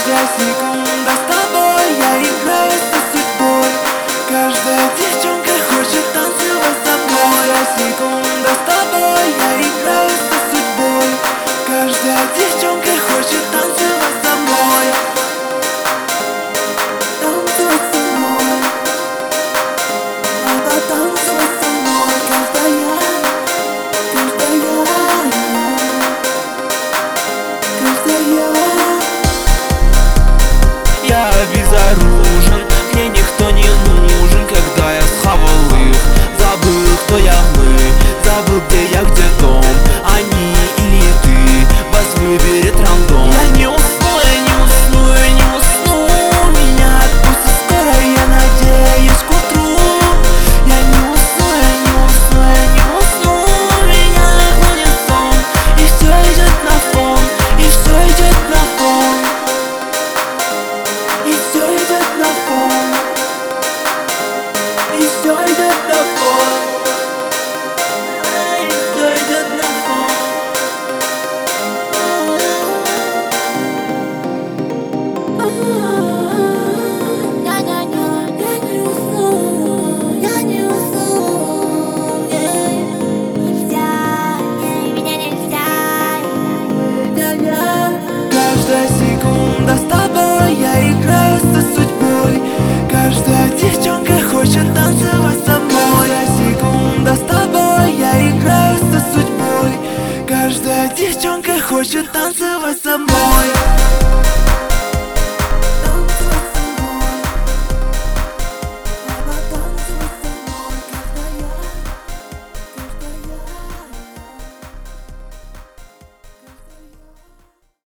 Каждая секунда с тобой, я играю со судьбой. Каждая девчонка хочет танцевать со мной. Каждая секунда с тобой, я играю со судьбой. Каждая девчонка хочет танцевать со мной. Танцевать со мной. Надо танцевать со мной. Каждая. Я безоружен, мне никто не нужен. Когда я схавал их, забыл, кто я мы.